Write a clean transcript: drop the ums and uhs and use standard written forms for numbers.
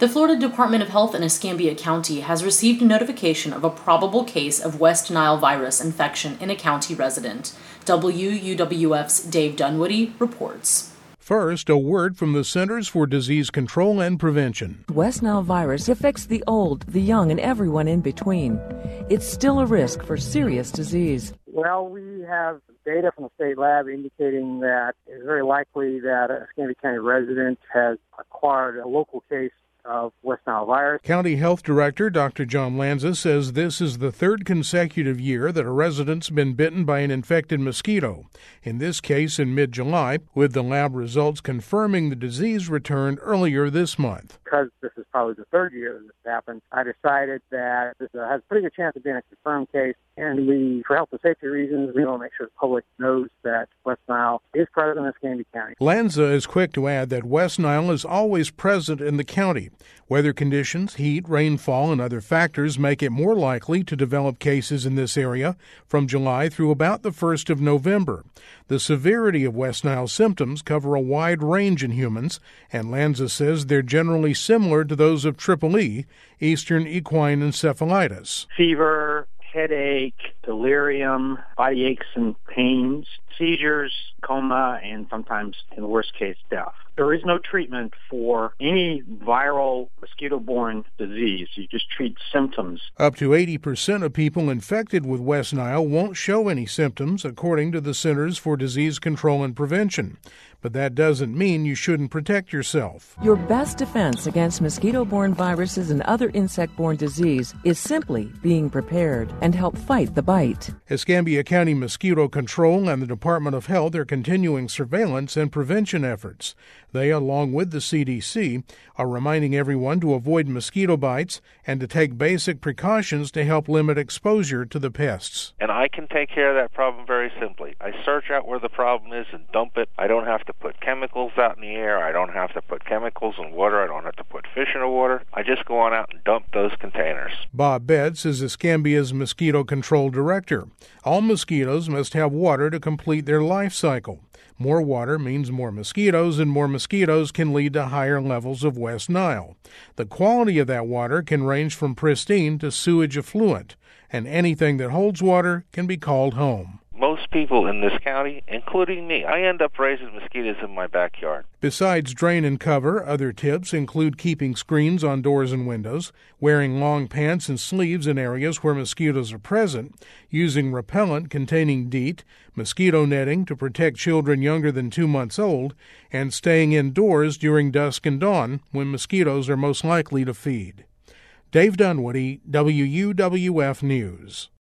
The Florida Department of Health in Escambia County has received a notification of a probable case of West Nile virus infection in a county resident. WUWF's Dave Dunwoody reports. First, a word from the Centers for Disease Control and Prevention. West Nile virus affects the old, the young, and everyone in between. It's still a risk for serious disease. Well, we have data from the state lab indicating that it's very likely that a Escambia County resident has acquired a local case of West Nile virus. County Health Director Dr. John Lanza says this is the third consecutive year that a resident's been bitten by an infected mosquito, in this case in mid-July, with the lab results confirming the disease returned earlier this month. Because this is probably the third year that this happened, I decided that this has a pretty good chance of being a confirmed case, and for health and safety reasons, we want to make sure the public knows that West Nile is present in Escambia County. Lanza is quick to add that West Nile is always present in the county. Weather conditions, heat, rainfall, and other factors make it more likely to develop cases in this area from July through about the 1st of November. The severity of West Nile symptoms cover a wide range in humans, and Lanza says they're generally similar to those of Triple E, Eastern Equine Encephalitis. Fever, headache, delirium, body aches and pains, seizures, coma, and sometimes, in the worst case, death. There is no treatment for any viral mosquito-borne disease. You just treat symptoms. Up to 80% of people infected with West Nile won't show any symptoms, according to the Centers for Disease Control and Prevention. But that doesn't mean you shouldn't protect yourself. Your best defense against mosquito-borne viruses and other insect-borne disease is simply being prepared and help fight the bite. Escambia County Mosquito Control and the Department of Health are continuing surveillance and prevention efforts. They, along with the CDC, are reminding everyone to avoid mosquito bites and to take basic precautions to help limit exposure to the pests. And I can take care of that problem very simply. I search out where the problem is and dump it. I don't have to put chemicals out in the air. I don't have to put chemicals in water. I don't have to put fish in the water. I just go on out and dump those containers. Bob Betts is Escambia's Mosquito Control Director. All mosquitoes must have water to complete their life cycle. More water means more mosquitoes, and more mosquitoes can lead to higher levels of West Nile. The quality of that water can range from pristine to sewage effluent, and anything that holds water can be called home. Most people in this county, including me, I end up raising mosquitoes in my backyard. Besides drain and cover, other tips include keeping screens on doors and windows, wearing long pants and sleeves in areas where mosquitoes are present, using repellent containing DEET, mosquito netting to protect children younger than 2 months old, and staying indoors during dusk and dawn when mosquitoes are most likely to feed. Dave Dunwoody, WUWF News.